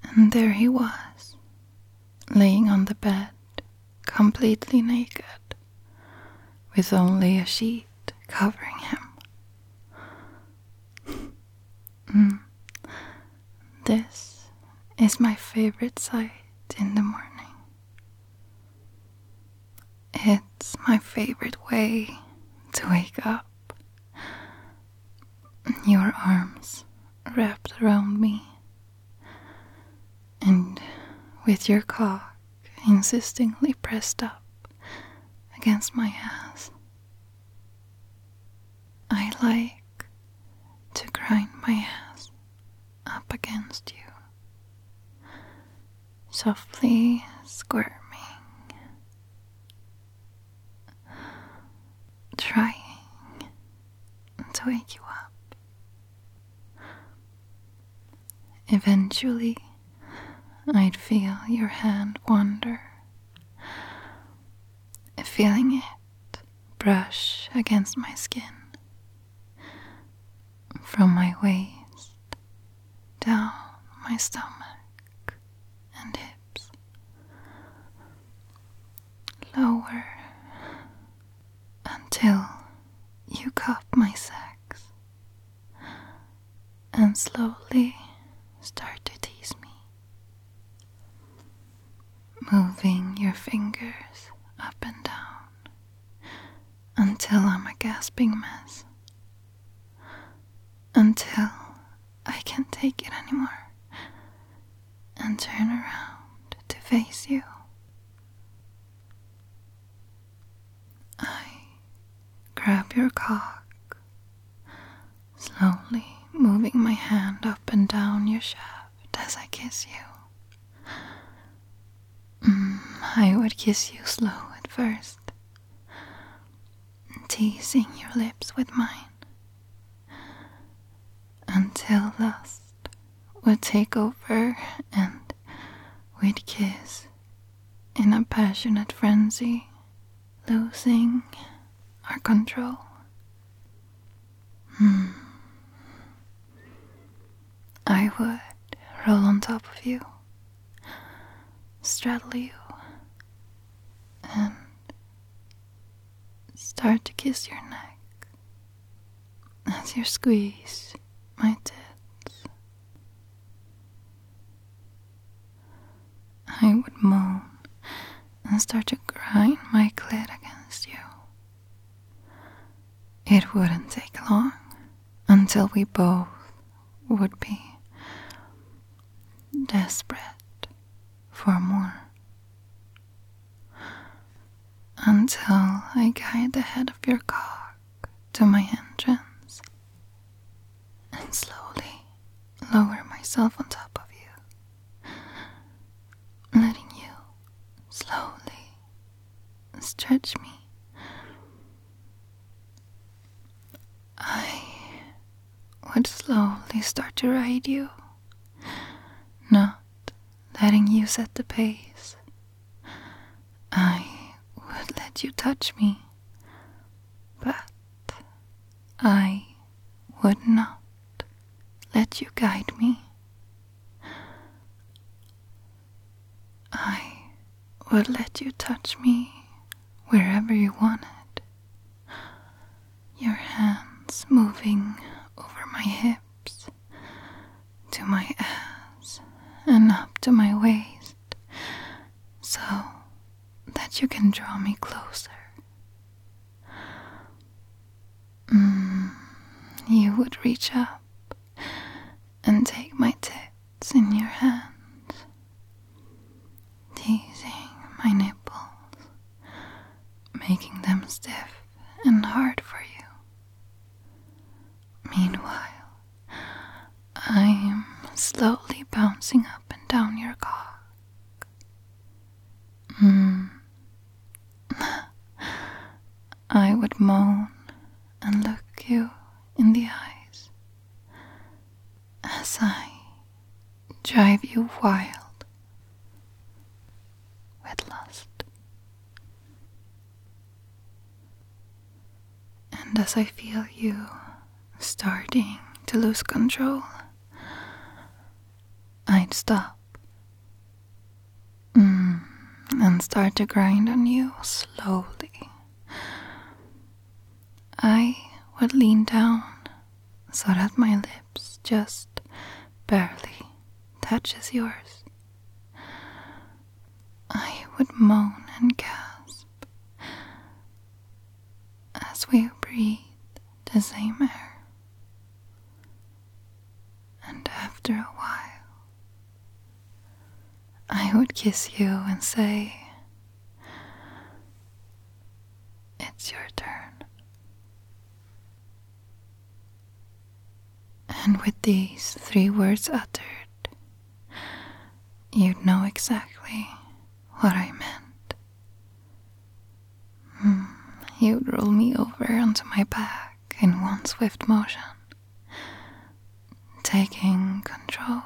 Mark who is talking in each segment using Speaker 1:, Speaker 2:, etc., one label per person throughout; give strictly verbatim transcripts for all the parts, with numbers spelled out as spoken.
Speaker 1: And there he was, laying on the bed, completely naked, with only a sheet covering him. Mm. This is my favorite sight in the morning. It's my favorite way to wake up. Your arms wrapped around me, and with your cock insistingly pressed up against my ass. I like to grind my ass up against you, softly squirming, trying to wake you up. Eventually, I'd feel your hand wander, feeling it brush against my skin, from my waist down my stomach and hips, lower until you cup my sex and slowly start to tease me, moving your fingers up and down until I'm a gasping mess, until I can't take it anymore and turn around to face you. I grab your cock, slowly moving my hand up and down your shaft as I kiss you. Mm, I would kiss you slow at first, teasing your lips with mine, until lust would take over and we'd kiss in a passionate frenzy, losing our control. Hmm. I would roll on top of you, straddle you, and start to kiss your neck as you squeeze my tits. I would moan and start to grind my clit against you. It wouldn't take long until we both would be desperate for more, until I guide the head of your cock to my entrance and slowly lower myself on top of you, letting you slowly stretch me. I would slowly start to ride you, not letting you set the pace. I would let you touch me, but I would not let you guide me. I would let you touch me wherever you wanted, your hands moving over my hips, to my ass, and up to my waist, so that you can draw me closer. Mm, you would reach up and take my tits in your hands, teasing my nipples, making them stiff and hard for you. Meanwhile, I'm slowly bouncing up and down your cock. Mm. I would moan and look you in the eyes as I drive you wild with lust. And as I feel you starting to lose control, I'd stop start to grind on you slowly. I would lean down so that my lips just barely touches yours. I would moan and gasp as we breathe the same air. And after a while, I would kiss you and say, "It's your turn." And with these three words uttered, you'd know exactly what I meant. Mm, you'd roll me over onto my back in one swift motion, taking control.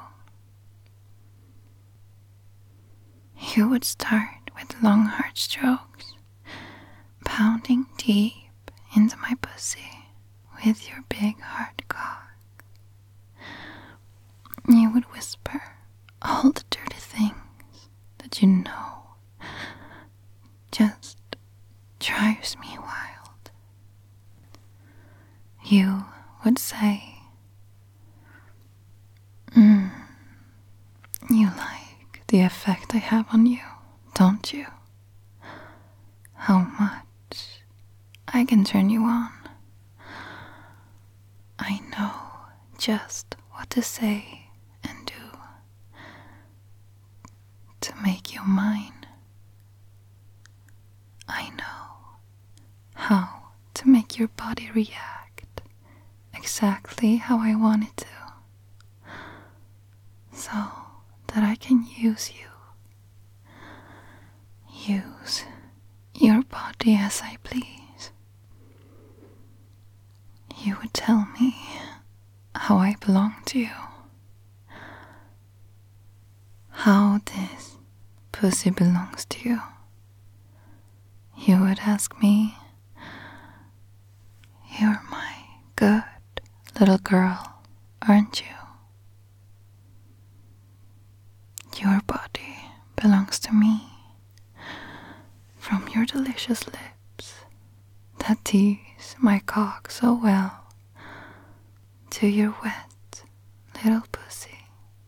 Speaker 1: You would start with long hard strokes, pounding deep into my pussy with your big hard cock. You would whisper all the dirty things that you know just drives me wild. You would say, mm, "You like the effect I have on you, don't you? How much I can turn you on. I know just what to say and do to make you mine. I know how to make your body react exactly how I want it to, so that I can use you. Use your body as I please. You would tell me how I belong to you, how this pussy belongs to you. You would ask me, "You're my good little girl, aren't you? Your body belongs to me. From your delicious lips that tease my cock so well, to your wet little pussy.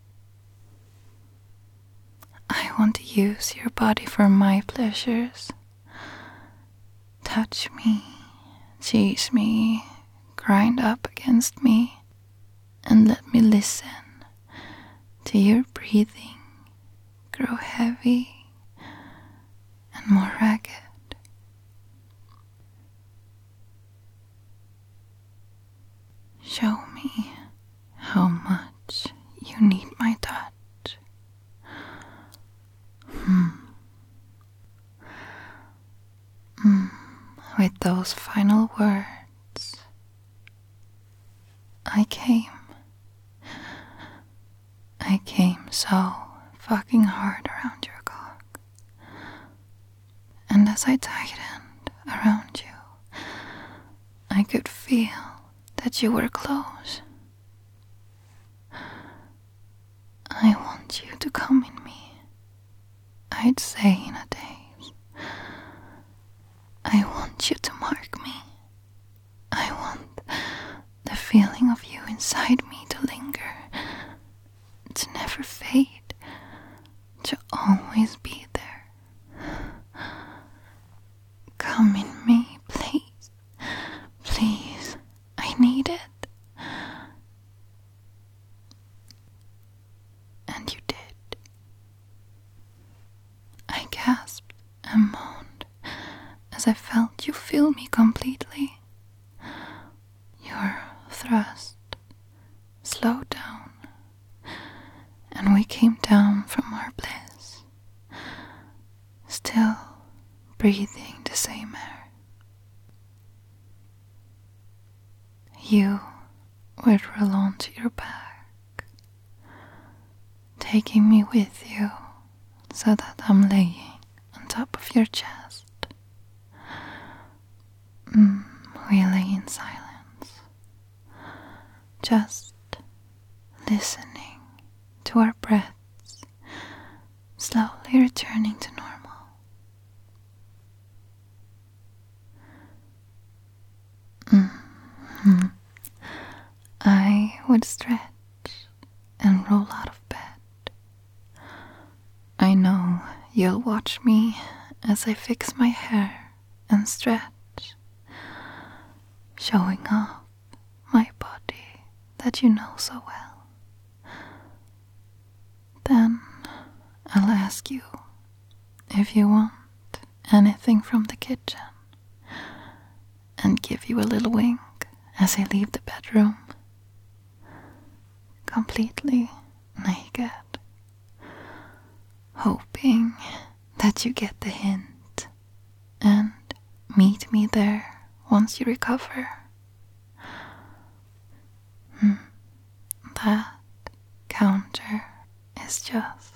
Speaker 1: I want to use your body for my pleasures. Touch me, tease me, grind up against me, and let me listen to your breathing grow heavy and more ragged. Show me how much you need my touch." Hmm. Hmm. With those final words, I came. I came so fucking hard around your cock. And as I tightened around you, I could feel that you were close. "I want you to come in me," I'd say in a daze. "I want you to mark me. I want the feeling of you inside me to linger, to never fade, to always be there. Come in me, please, please, I need it." And you did. I gasped and moaned as I felt you fill me completely. Your thrust slowed down, and we came down from our bliss, still breathing the same air. You would roll onto your back, taking me with you so that I'm laying on top of your chest. Mm, we lay in silence, just listening to our breaths slowly returning to normal. would stretch and roll out of bed. I know you'll watch me as I fix my hair and stretch, showing off my body that you know so well. Then I'll ask you if you want anything from the kitchen and give you a little wink as I leave the bedroom, completely naked, hoping that you get the hint and meet me there once you recover. Hmm. That counter is just